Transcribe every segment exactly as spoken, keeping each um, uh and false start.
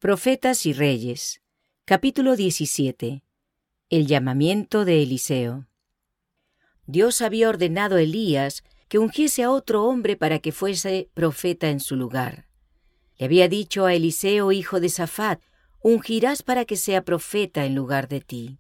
Profetas y Reyes, capítulo diecisiete. El llamamiento de Eliseo. Dios había ordenado a Elías que ungiese a otro hombre para que fuese profeta en su lugar. Le había dicho a Eliseo, hijo de Safat, ungirás para que sea profeta en lugar de ti.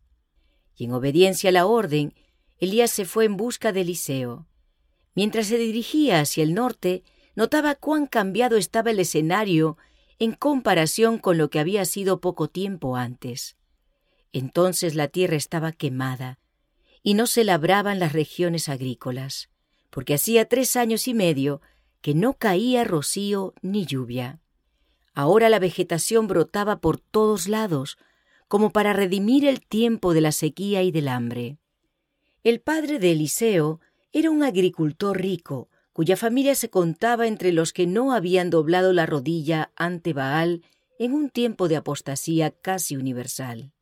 Y en obediencia a la orden, Elías se fue en busca de Eliseo. Mientras se dirigía hacia el norte, notaba cuán cambiado estaba el escenario en comparación con lo que había sido poco tiempo antes. Entonces la tierra estaba quemada, y no se labraban las regiones agrícolas, porque hacía tres años y medio que no caía rocío ni lluvia. Ahora la vegetación brotaba por todos lados, como para redimir el tiempo de la sequía y del hambre. El padre de Eliseo era un agricultor rico, cuya familia se contaba entre los que no habían doblado la rodilla ante Baal en un tiempo de apostasía casi universal.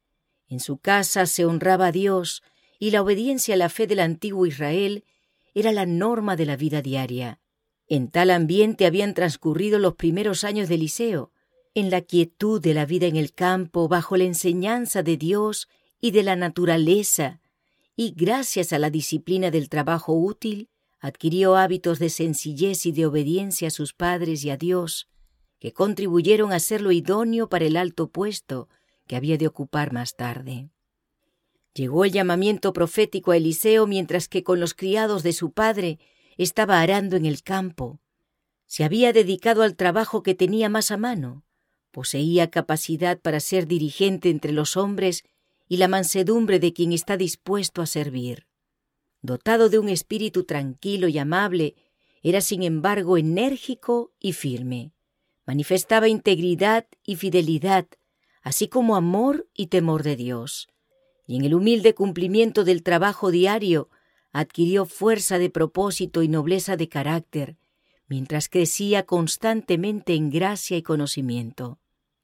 En su casa se honraba a Dios, y la obediencia a la fe del antiguo Israel era la norma de la vida diaria. En tal ambiente habían transcurrido los primeros años de Eliseo, en la quietud de la vida en el campo, bajo la enseñanza de Dios y de la naturaleza, y gracias a la disciplina del trabajo útil, adquirió hábitos de sencillez y de obediencia a sus padres y a Dios, que contribuyeron a hacerlo idóneo para el alto puesto que había de ocupar más tarde. Llegó el llamamiento profético a Eliseo mientras que con los criados de su padre estaba arando en el campo. Se había dedicado al trabajo que tenía más a mano. Poseía capacidad para ser dirigente entre los hombres y la mansedumbre de quien está dispuesto a servir. Dotado de un espíritu tranquilo y amable, era sin embargo enérgico y firme. Manifestaba integridad y fidelidad, así como amor y temor de Dios. Y en el humilde cumplimiento del trabajo diario adquirió fuerza de propósito y nobleza de carácter, mientras crecía constantemente en gracia y conocimiento.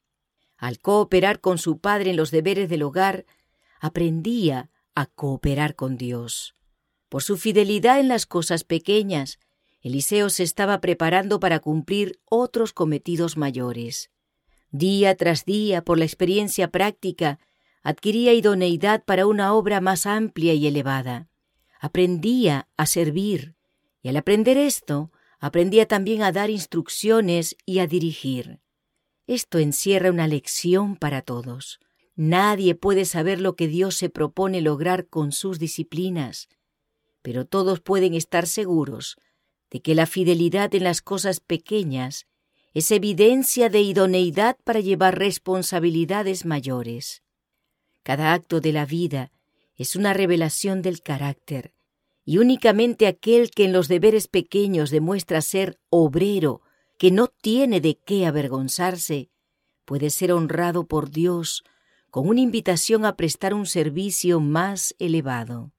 Al cooperar con su padre en los deberes del hogar, aprendía a cooperar con Dios. Por su fidelidad en las cosas pequeñas, Eliseo se estaba preparando para cumplir otros cometidos mayores. Día tras día, por la experiencia práctica, adquiría idoneidad para una obra más amplia y elevada. Aprendía a servir, y al aprender esto, aprendía también a dar instrucciones y a dirigir. Esto encierra una lección para todos. Nadie puede saber lo que Dios se propone lograr con sus disciplinas, pero todos pueden estar seguros de que la fidelidad en las cosas pequeñas es evidencia de idoneidad para llevar responsabilidades mayores. Cada acto de la vida es una revelación del carácter, y únicamente aquel que en los deberes pequeños demuestra ser obrero, que no tiene de qué avergonzarse, puede ser honrado por Dios con una invitación a prestar un servicio más elevado.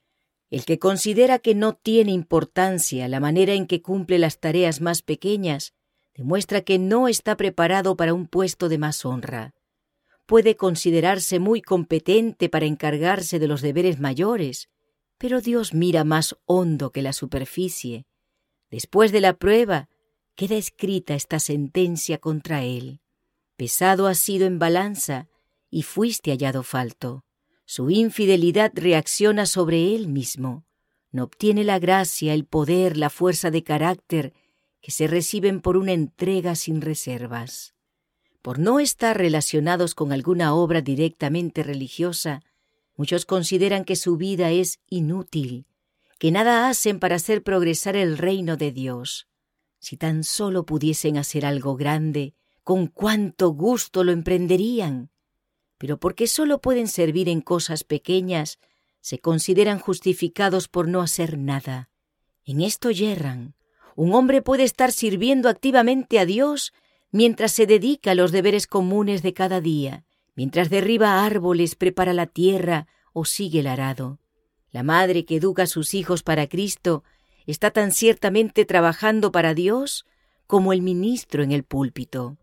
El que considera que no tiene importancia la manera en que cumple las tareas más pequeñas, demuestra que no está preparado para un puesto de más honra. Puede considerarse muy competente para encargarse de los deberes mayores, pero Dios mira más hondo que la superficie. Después de la prueba, queda escrita esta sentencia contra él. Pesado has sido en balanza y fuiste hallado falto. Su infidelidad reacciona sobre él mismo. No obtiene la gracia, el poder, la fuerza de carácter que se reciben por una entrega sin reservas. Por no estar relacionados con alguna obra directamente religiosa, muchos consideran que su vida es inútil, que nada hacen para hacer progresar el reino de Dios. Si tan solo pudiesen hacer algo grande, con cuánto gusto lo emprenderían. Pero porque solo pueden servir en cosas pequeñas, se consideran justificados por no hacer nada. En esto yerran. Un hombre puede estar sirviendo activamente a Dios mientras se dedica a los deberes comunes de cada día, mientras derriba árboles, prepara la tierra o sigue el arado. La madre que educa a sus hijos para Cristo está tan ciertamente trabajando para Dios como el ministro en el púlpito.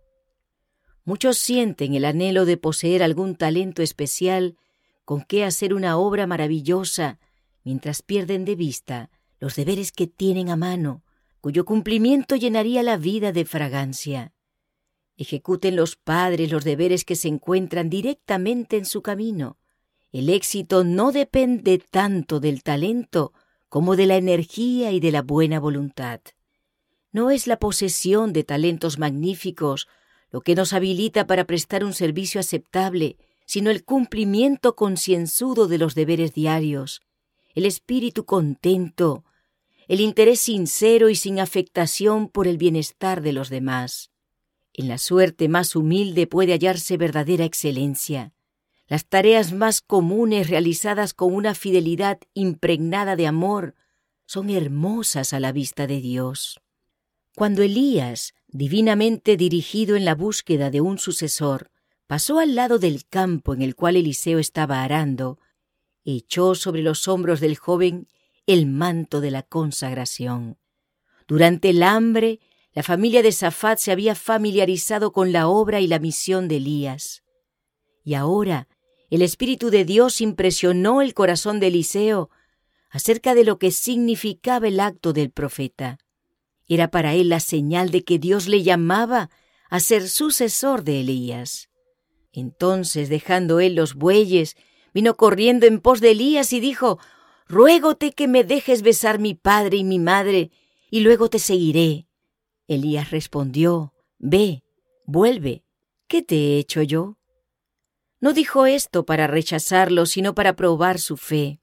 Muchos sienten el anhelo de poseer algún talento especial con que hacer una obra maravillosa, mientras pierden de vista los deberes que tienen a mano, cuyo cumplimiento llenaría la vida de fragancia. Ejecuten los padres los deberes que se encuentran directamente en su camino. El éxito no depende tanto del talento como de la energía y de la buena voluntad. No es la posesión de talentos magníficos lo que nos habilita para prestar un servicio aceptable, sino el cumplimiento concienzudo de los deberes diarios, el espíritu contento, el interés sincero y sin afectación por el bienestar de los demás. En la suerte más humilde puede hallarse verdadera excelencia. Las tareas más comunes realizadas con una fidelidad impregnada de amor son hermosas a la vista de Dios. Cuando Elías, divinamente dirigido en la búsqueda de un sucesor, pasó al lado del campo en el cual Eliseo estaba arando, echó sobre los hombros del joven el manto de la consagración. Durante el hambre, la familia de Safat se había familiarizado con la obra y la misión de Elías. Y ahora el Espíritu de Dios impresionó el corazón de Eliseo acerca de lo que significaba el acto del profeta. Era para él la señal de que Dios le llamaba a ser sucesor de Elías. Entonces, dejando él los bueyes, vino corriendo en pos de Elías y dijo: «Ruégote que me dejes besar mi padre y mi madre, y luego te seguiré». Elías respondió: «Ve, vuelve, ¿qué te he hecho yo?». No dijo esto para rechazarlo, sino para probar su fe.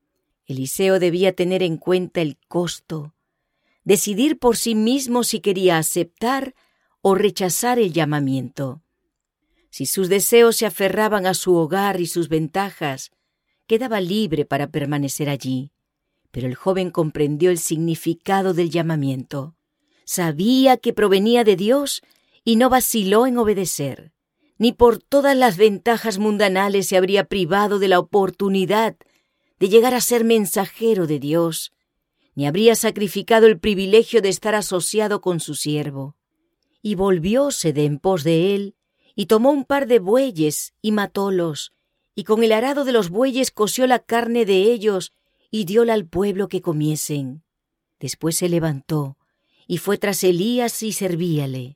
Eliseo debía tener en cuenta el costo, decidir por sí mismo si quería aceptar o rechazar el llamamiento. Si sus deseos se aferraban a su hogar y sus ventajas, quedaba libre para permanecer allí. Pero el joven comprendió el significado del llamamiento. Sabía que provenía de Dios y no vaciló en obedecer. Ni por todas las ventajas mundanales se habría privado de la oportunidad de llegar a ser mensajero de Dios, ni habría sacrificado el privilegio de estar asociado con su siervo. Y volvióse de en pos de él, y tomó un par de bueyes y matólos, y con el arado de los bueyes coció la carne de ellos y dióla al pueblo que comiesen. Después se levantó y fue tras Elías y servíale.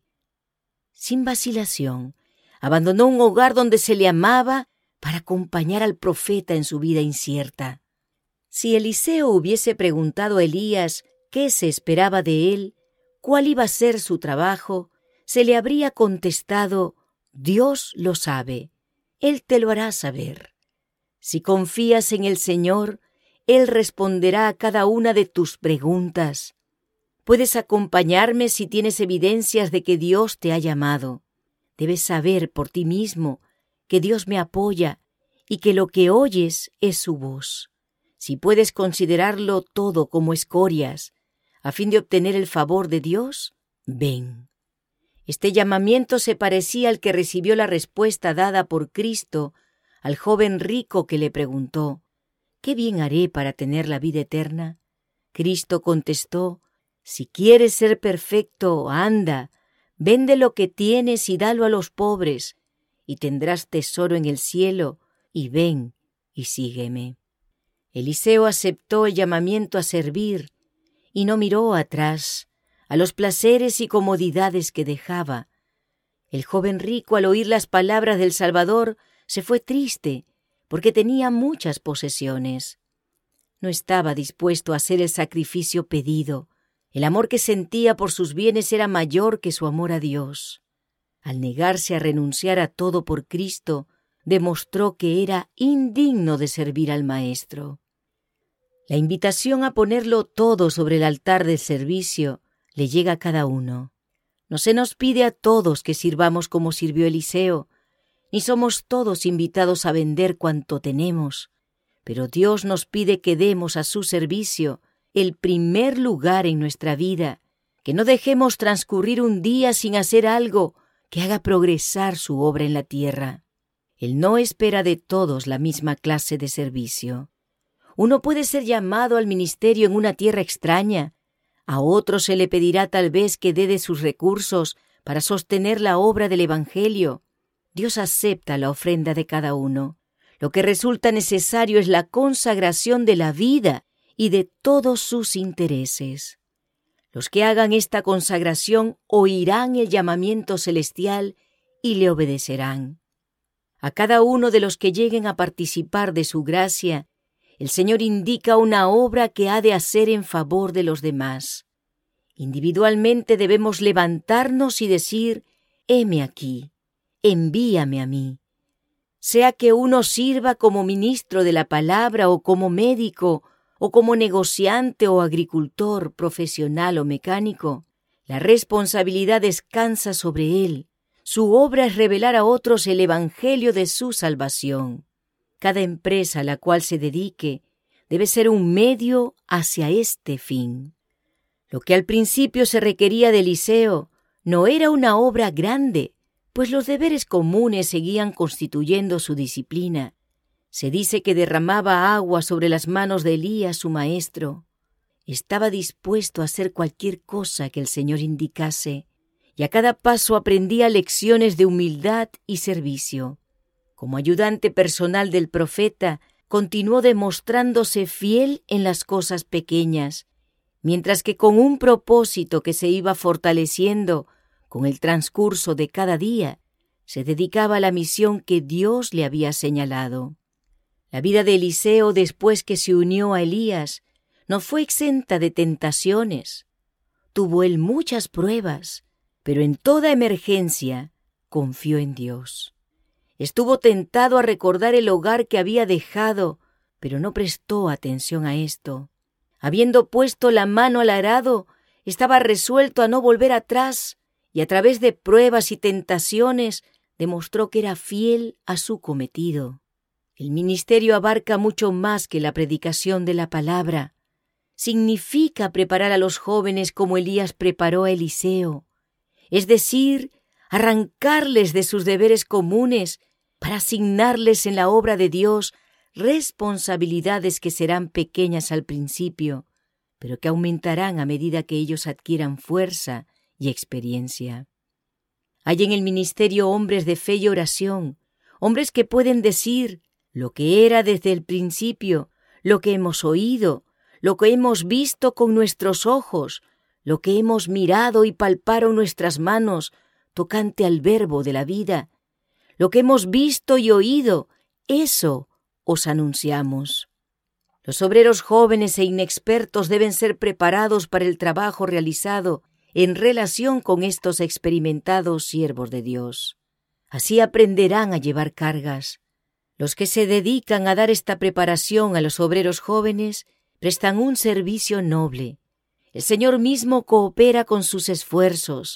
Sin vacilación, abandonó un hogar donde se le amaba para acompañar al profeta en su vida incierta. Si Eliseo hubiese preguntado a Elías qué se esperaba de él, cuál iba a ser su trabajo, se le habría contestado: «Dios lo sabe, Él te lo hará saber». Si confías en el Señor, Él responderá a cada una de tus preguntas. Puedes acompañarme si tienes evidencias de que Dios te ha llamado. Debes saber por ti mismo que Dios me apoya y que lo que oyes es su voz. Si puedes considerarlo todo como escorias, a fin de obtener el favor de Dios, ven. Este llamamiento se parecía al que recibió la respuesta dada por Cristo al joven rico que le preguntó: «¿Qué bien haré para tener la vida eterna?». Cristo contestó: «Si quieres ser perfecto, anda, vende lo que tienes y dalo a los pobres, y tendrás tesoro en el cielo, y ven y sígueme». Eliseo aceptó el llamamiento a servir y no miró atrás a los placeres y comodidades que dejaba. El joven rico, al oír las palabras del Salvador, se fue triste porque tenía muchas posesiones. No estaba dispuesto a hacer el sacrificio pedido. El amor que sentía por sus bienes era mayor que su amor a Dios. Al negarse a renunciar a todo por Cristo, demostró que era indigno de servir al Maestro. La invitación a ponerlo todo sobre el altar del servicio le llega a cada uno. No se nos pide a todos que sirvamos como sirvió Eliseo, ni somos todos invitados a vender cuanto tenemos, pero Dios nos pide que demos a su servicio el primer lugar en nuestra vida, que no dejemos transcurrir un día sin hacer algo que haga progresar su obra en la tierra. Él no espera de todos la misma clase de servicio. Uno puede ser llamado al ministerio en una tierra extraña, a otro se le pedirá tal vez que dé de sus recursos para sostener la obra del Evangelio. Dios acepta la ofrenda de cada uno. Lo que resulta necesario es la consagración de la vida y de todos sus intereses. Los que hagan esta consagración oirán el llamamiento celestial y le obedecerán. A cada uno de los que lleguen a participar de su gracia, el Señor indica una obra que ha de hacer en favor de los demás. Individualmente debemos levantarnos y decir: heme aquí, envíame a mí. Sea que uno sirva como ministro de la palabra o como médico, o como negociante o agricultor, profesional o mecánico, la responsabilidad descansa sobre él. Su obra es revelar a otros el evangelio de su salvación. Cada empresa a la cual se dedique debe ser un medio hacia este fin. Lo que al principio se requería de Eliseo no era una obra grande, pues los deberes comunes seguían constituyendo su disciplina. Se dice que derramaba agua sobre las manos de Elías, su maestro. Estaba dispuesto a hacer cualquier cosa que el Señor indicase, y a cada paso aprendía lecciones de humildad y servicio. Como ayudante personal del profeta, continuó demostrándose fiel en las cosas pequeñas, mientras que con un propósito que se iba fortaleciendo con el transcurso de cada día, se dedicaba a la misión que Dios le había señalado. La vida de Eliseo, después que se unió a Elías, no fue exenta de tentaciones. Tuvo él muchas pruebas, pero en toda emergencia confió en Dios. Estuvo tentado a recordar el hogar que había dejado, pero no prestó atención a esto. Habiendo puesto la mano al arado, estaba resuelto a no volver atrás, y a través de pruebas y tentaciones demostró que era fiel a su cometido. El ministerio abarca mucho más que la predicación de la palabra. Significa preparar a los jóvenes como Elías preparó a Eliseo, es decir, arrancarles de sus deberes comunes para asignarles en la obra de Dios responsabilidades que serán pequeñas al principio, pero que aumentarán a medida que ellos adquieran fuerza y experiencia. Hay en el ministerio hombres de fe y oración, hombres que pueden decir: lo que era desde el principio, lo que hemos oído, lo que hemos visto con nuestros ojos, lo que hemos mirado y palparon nuestras manos tocante al verbo de la vida, lo que hemos visto y oído, eso os anunciamos. Los obreros jóvenes e inexpertos deben ser preparados para el trabajo realizado en relación con estos experimentados siervos de Dios. Así aprenderán a llevar cargas. Los que se dedican a dar esta preparación a los obreros jóvenes prestan un servicio noble. El Señor mismo coopera con sus esfuerzos,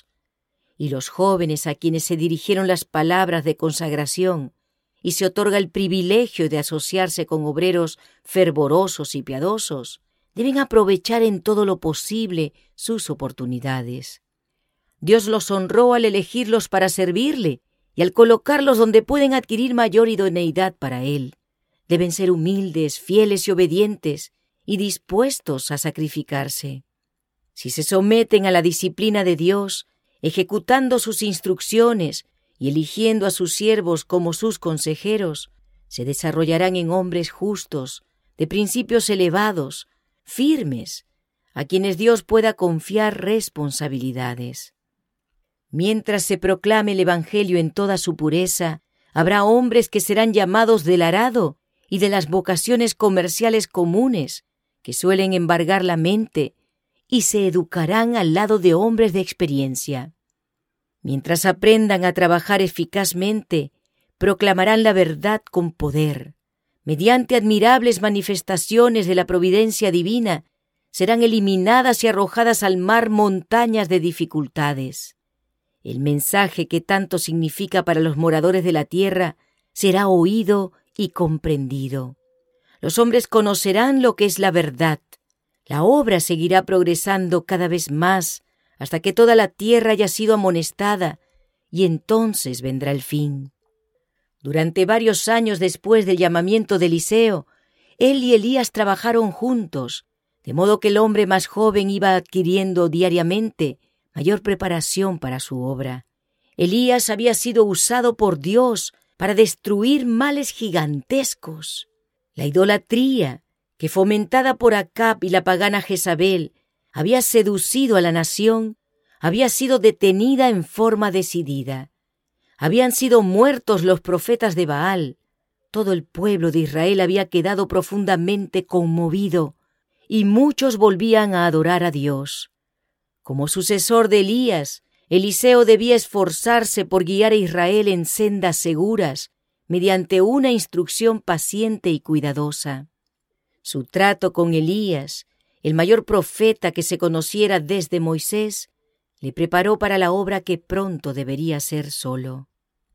y los jóvenes a quienes se dirigieron las palabras de consagración y se otorga el privilegio de asociarse con obreros fervorosos y piadosos, deben aprovechar en todo lo posible sus oportunidades. Dios los honró al elegirlos para servirle y al colocarlos donde pueden adquirir mayor idoneidad para Él. Deben ser humildes, fieles y obedientes, y dispuestos a sacrificarse. Si se someten a la disciplina de Dios, ejecutando sus instrucciones y eligiendo a sus siervos como sus consejeros, se desarrollarán en hombres justos, de principios elevados, firmes, a quienes Dios pueda confiar responsabilidades. Mientras se proclame el Evangelio en toda su pureza, habrá hombres que serán llamados del arado y de las vocaciones comerciales comunes, que suelen embargar la mente, y se educarán al lado de hombres de experiencia. Mientras aprendan a trabajar eficazmente, proclamarán la verdad con poder. Mediante admirables manifestaciones de la providencia divina, serán eliminadas y arrojadas al mar montañas de dificultades. El mensaje que tanto significa para los moradores de la tierra será oído y comprendido. Los hombres conocerán lo que es la verdad. La obra seguirá progresando cada vez más hasta que toda la tierra haya sido amonestada, y entonces vendrá el fin. Durante varios años después del llamamiento de Eliseo, él y Elías trabajaron juntos, de modo que el hombre más joven iba adquiriendo diariamente mayor preparación para su obra. Elías había sido usado por Dios para destruir males gigantescos. La idolatría, que fomentada por Acab y la pagana Jezabel, había seducido a la nación, había sido detenida en forma decidida. Habían sido muertos los profetas de Baal. Todo el pueblo de Israel había quedado profundamente conmovido y muchos volvían a adorar a Dios. Como sucesor de Elías, Eliseo debía esforzarse por guiar a Israel en sendas seguras mediante una instrucción paciente y cuidadosa. Su trato con Elías, el mayor profeta que se conociera desde Moisés, le preparó para la obra que pronto debería hacer solo.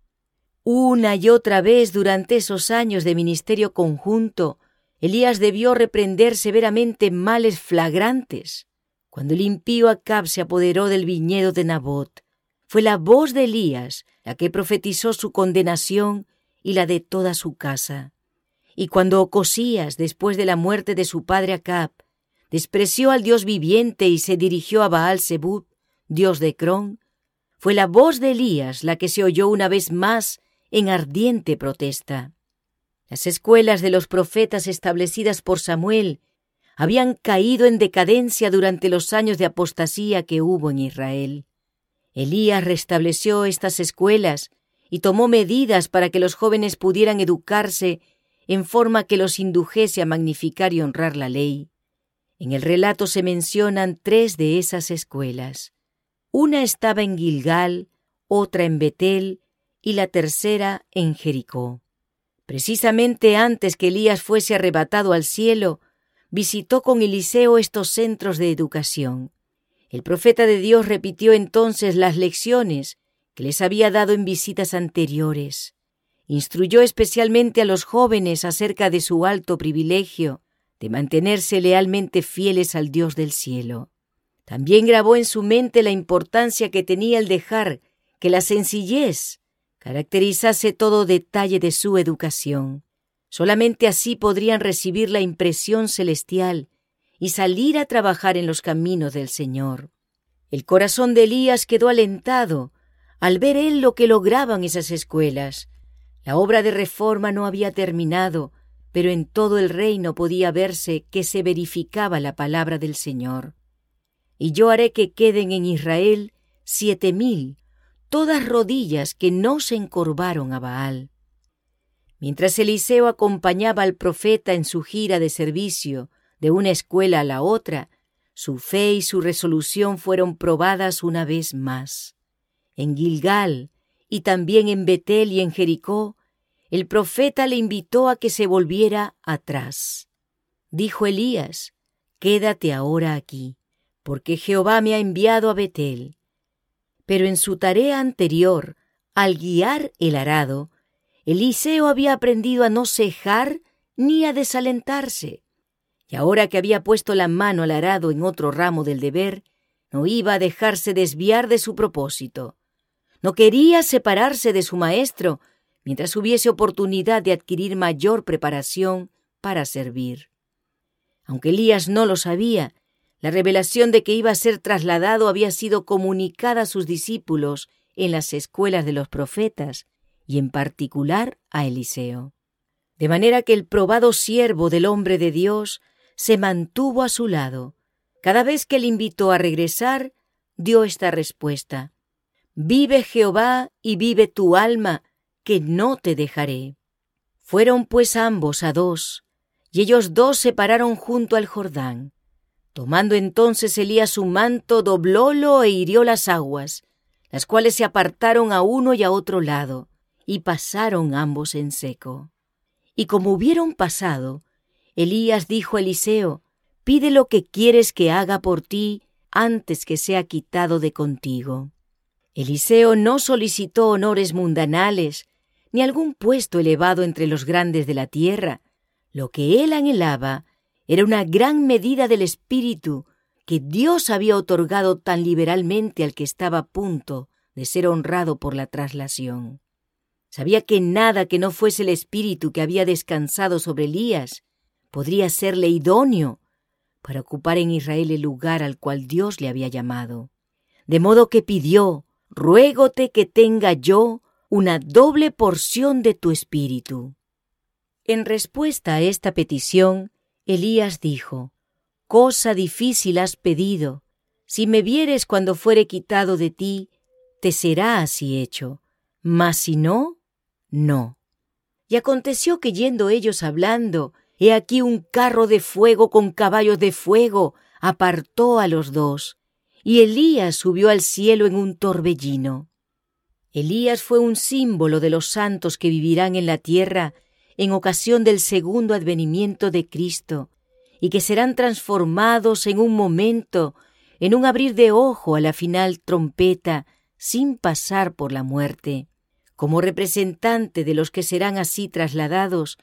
Una y otra vez durante esos años de ministerio conjunto, Elías debió reprender severamente males flagrantes. Cuando el impío Acab se apoderó del viñedo de Nabot, fue la voz de Elías la que profetizó su condenación y la de toda su casa. Y cuando Ocosías, después de la muerte de su padre Acab, despreció al Dios viviente y se dirigió a Baal-Zebub, dios de Ecrón, fue la voz de Elías la que se oyó una vez más en ardiente protesta. Las escuelas de los profetas establecidas por Samuel habían caído en decadencia durante los años de apostasía que hubo en Israel. Elías restableció estas escuelas y tomó medidas para que los jóvenes pudieran educarse en forma que los indujese a magnificar y honrar la ley. En el relato se mencionan tres de esas escuelas. Una estaba en Gilgal, otra en Betel y la tercera en Jericó. Precisamente antes que Elías fuese arrebatado al cielo, visitó con Eliseo estos centros de educación. El profeta de Dios repitió entonces las lecciones que les había dado en visitas anteriores. Instruyó especialmente a los jóvenes acerca de su alto privilegio de mantenerse lealmente fieles al Dios del cielo. También grabó en su mente la importancia que tenía el dejar que la sencillez caracterizase todo detalle de su educación. Solamente así podrían recibir la impresión celestial y salir a trabajar en los caminos del Señor. El corazón de Elías quedó alentado al ver él lo que lograban esas escuelas. La obra de reforma no había terminado, pero en todo el reino podía verse que se verificaba la palabra del Señor. Y yo haré que queden en Israel siete mil, todas rodillas que no se encorvaron a Baal. Mientras Eliseo acompañaba al profeta en su gira de servicio de una escuela a la otra, su fe y su resolución fueron probadas una vez más. En Gilgal y también en Betel y en Jericó, el profeta le invitó a que se volviera atrás. Dijo Elías: «Quédate ahora aquí, porque Jehová me ha enviado a Betel». Pero en su tarea anterior, al guiar el arado, Eliseo había aprendido a no cejar ni a desalentarse, y ahora que había puesto la mano al arado en otro ramo del deber, no iba a dejarse desviar de su propósito. No quería separarse de su maestro mientras hubiese oportunidad de adquirir mayor preparación para servir. Aunque Elías no lo sabía, la revelación de que iba a ser trasladado había sido comunicada a sus discípulos en las escuelas de los profetas, y en particular a Eliseo. De manera que el probado siervo del hombre de Dios se mantuvo a su lado. Cada vez que le invitó a regresar, dio esta respuesta: «Vive Jehová y vive tu alma, que no te dejaré». Fueron pues ambos a dos, y ellos dos se pararon junto al Jordán. Tomando entonces Elías su manto, doblólo e hirió las aguas, las cuales se apartaron a uno y a otro lado, y pasaron ambos en seco. Y como hubieron pasado, Elías dijo a Eliseo: «Pide lo que quieres que haga por ti antes que sea quitado de contigo». Eliseo no solicitó honores mundanales, ni algún puesto elevado entre los grandes de la tierra. Lo que él anhelaba era una gran medida del Espíritu que Dios había otorgado tan liberalmente al que estaba a punto de ser honrado por la traslación. Sabía que nada que no fuese el Espíritu que había descansado sobre Elías podría serle idóneo para ocupar en Israel el lugar al cual Dios le había llamado. De modo que pidió: «Ruégote que tenga yo una doble porción de tu Espíritu». En respuesta a esta petición, Elías dijo: cosa difícil has pedido. Si me vieres cuando fuere quitado de ti, te será así hecho. Mas si no, no. Y aconteció que yendo ellos hablando, he aquí un carro de fuego con caballos de fuego apartó a los dos, y Elías subió al cielo en un torbellino. Elías fue un símbolo de los santos que vivirán en la tierra en ocasión del segundo advenimiento de Cristo, y que serán transformados en un momento, en un abrir de ojo a la final trompeta, sin pasar por la muerte. Como representante de los que serán así trasladados,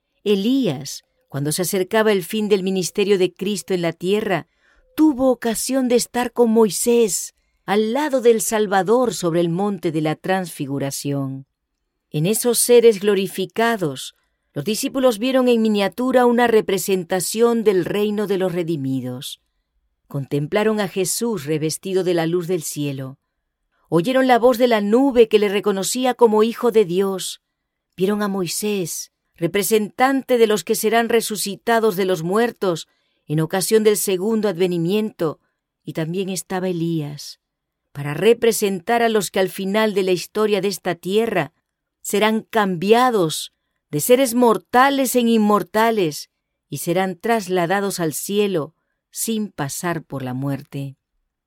Elías, cuando se acercaba el fin del ministerio de Cristo en la tierra, tuvo ocasión de estar con Moisés, al lado del Salvador sobre el monte de la Transfiguración. En esos seres glorificados, los discípulos vieron en miniatura una representación del reino de los redimidos. Contemplaron a Jesús revestido de la luz del cielo. Oyeron la voz de la nube que le reconocía como Hijo de Dios. Vieron a Moisés, representante de los que serán resucitados de los muertos en ocasión del segundo advenimiento, y también estaba Elías, para representar a los que al final de la historia de esta tierra serán cambiados de seres mortales en inmortales y serán trasladados al cielo sin pasar por la muerte.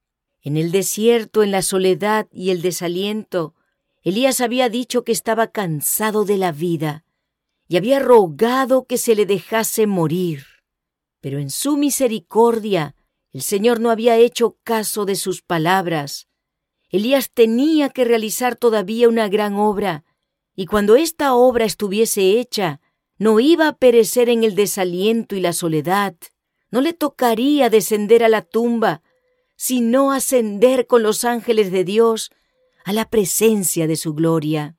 En el desierto, en la soledad y el desaliento, Elías había dicho que estaba cansado de la vida y había rogado que se le dejase morir. Pero en su misericordia, el Señor no había hecho caso de sus palabras. Elías tenía que realizar todavía una gran obra, y cuando esta obra estuviese hecha, no iba a perecer en el desaliento y la soledad. No le tocaría descender a la tumba, sino ascender con los ángeles de Dios a la presencia de su gloria.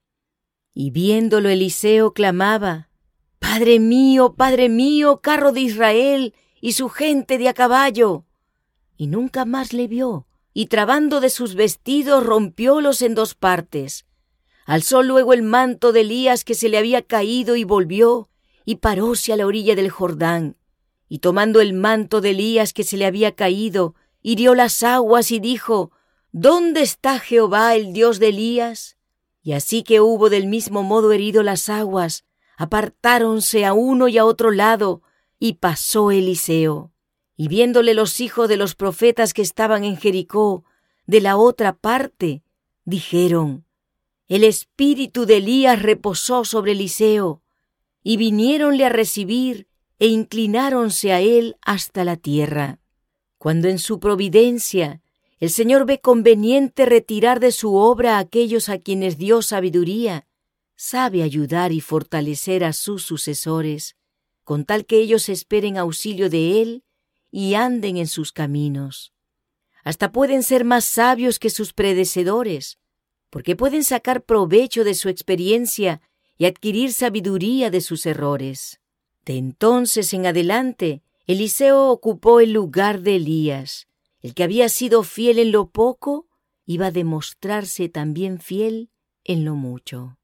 Y viéndolo Eliseo clamaba: «Padre mío, Padre mío, carro de Israel y su gente de a caballo». Y nunca más le vio, y trabando de sus vestidos rompiólos en dos partes. Alzó luego el manto de Elías que se le había caído y volvió, y paróse a la orilla del Jordán. Y tomando el manto de Elías que se le había caído, hirió las aguas y dijo: «¿Dónde está Jehová, el Dios de Elías?». Y así que hubo del mismo modo herido las aguas, apartáronse a uno y a otro lado, y pasó Eliseo. Y viéndole los hijos de los profetas que estaban en Jericó, de la otra parte, dijeron: «El espíritu de Elías reposó sobre Eliseo». Y viniéronle a recibir, e inclináronse a él hasta la tierra. Cuando en su providencia el Señor ve conveniente retirar de su obra a aquellos a quienes dio sabiduría, sabe ayudar y fortalecer a sus sucesores, con tal que ellos esperen auxilio de Él y anden en sus caminos. Hasta pueden ser más sabios que sus predecesores, porque pueden sacar provecho de su experiencia y adquirir sabiduría de sus errores. De entonces en adelante, Eliseo ocupó el lugar de Elías. El que había sido fiel en lo poco, iba a demostrarse también fiel en lo mucho.